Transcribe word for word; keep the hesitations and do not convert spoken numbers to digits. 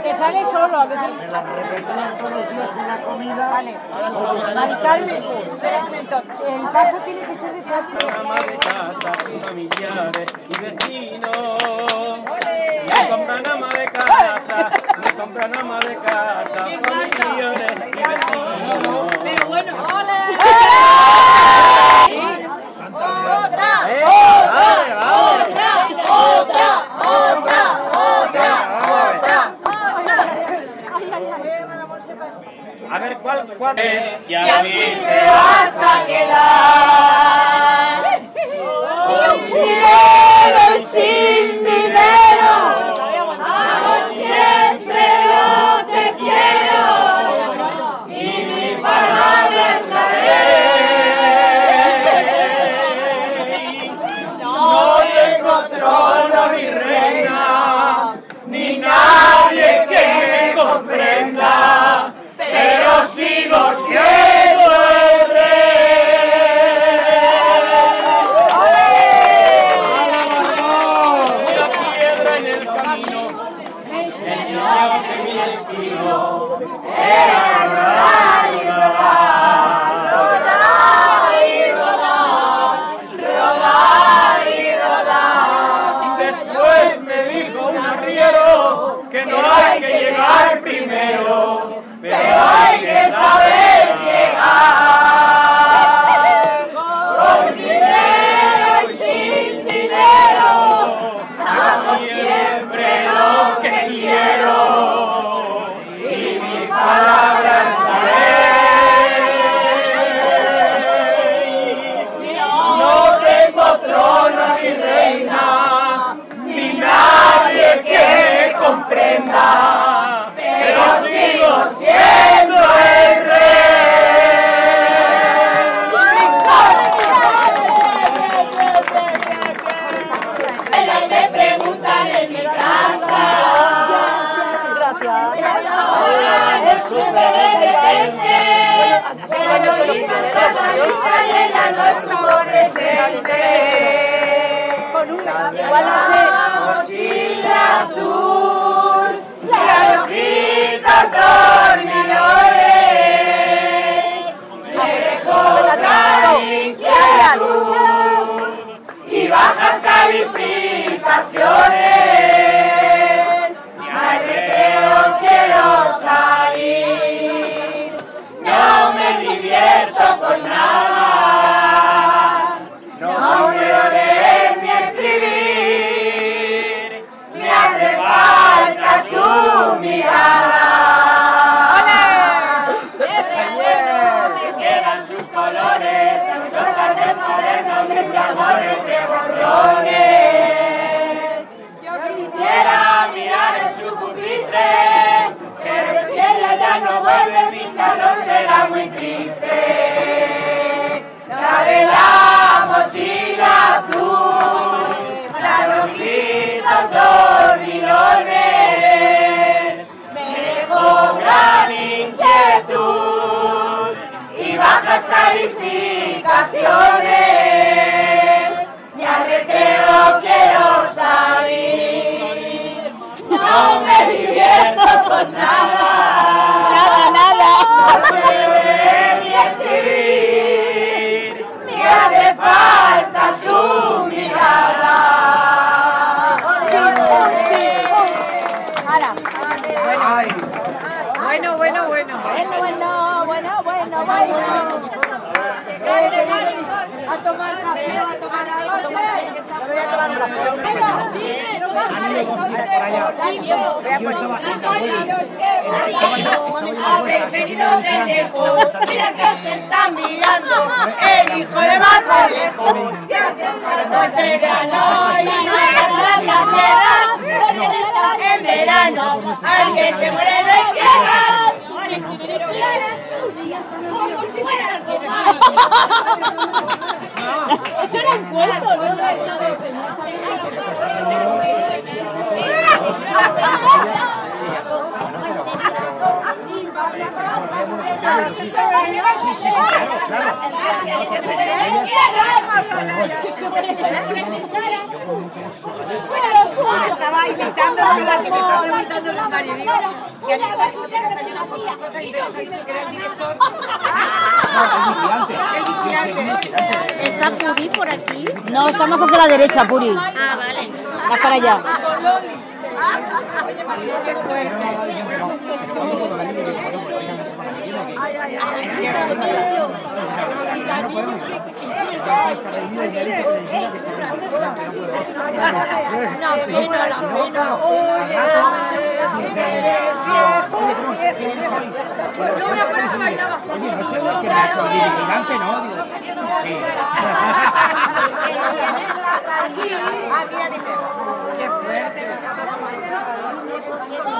Porque sale solo, ¿a que sí? Me la repetían todos los días en la comida. Vale. Mari Carmen, espera un momento. El vaso tiene que ser de plástico. Ama de casa, familiares y vecinos. Me compran ama de casa, me compran ama de casa, familiares y vecinos. Pero bueno, ¡ole! ¡Otra! Eh, ¡Otra! vale, vale. ¡Otra! ¡Otra! ¡Otra! A ver, ¿cuál? cuál? Y así te vas a quedar con dinero y sin dinero. Hago siempre lo que quiero y mi palabra es la ley. No tengo trono ni reina, ni nadie que me comprenda, pero sigo siendo el rey. Una piedra en el camino Me enseñó que mi destino era rodar y rodar, rodar y rodar, rodar y rodar. Después me dijo un arriero que no hay que llegar primero, Pero hay que saber llegar, con dinero y sin dinero, hago siempre lo que quiero y mi palabra es la ley. No tengo trono ni reina, ni nadie que me comprenda, pero sigo siendo el rey. Y me preguntan en mi casa, es súper evidente, pero mi protagonista y ella no estuvo presente. Igual la mochila azul, las hojitas dormidores, me dejó tan inquietud y bajas calificaciones. Al recreo quiero salir, no me divierto con nada, no quiero leer ni escribir, me hace falta su mirada. Me quedan sus colores, sus hojas de cuadernos y mi amor entre borrones. Yo quisiera mirar en su pupitre, pero si ella ya no vuelve, mi salón será muy triste. La de la mochila azul, las hojitas dormilones, me cobran inquietud y bajas calificaciones. Ni al recreo quiero salir, no me divierto con nada, nada, nada. No sé leer ni escribir, ni hace falta su mirada. Bueno, bueno, bueno. Bueno, bueno, bueno, bueno, bueno. a tomar café o a tomar algo. Habéis venido de lejos, mira que se está mirando el hijo de Marmolejo. Pues el grano y no hay tantas guerras, porque estás en verano, al que se muere de izquierda. Como si fuera el eso era un cuento, ¿no? Sí, sí, claro, claro. Estaba imitando a la que me estaba imitando los maridos. Digo, que había varios que nos ayudan con sus cosas y nos ha dicho que era el director. El vigilante. ¿Está Puri por aquí? No, estamos hacia la derecha, Puri. Ah, vale. Vas para allá. Yo me acuerdo que bailaba. Oye, no sé lo que me ha hecho el vigilante, ¿no? Digo, sí. Qué fuerte.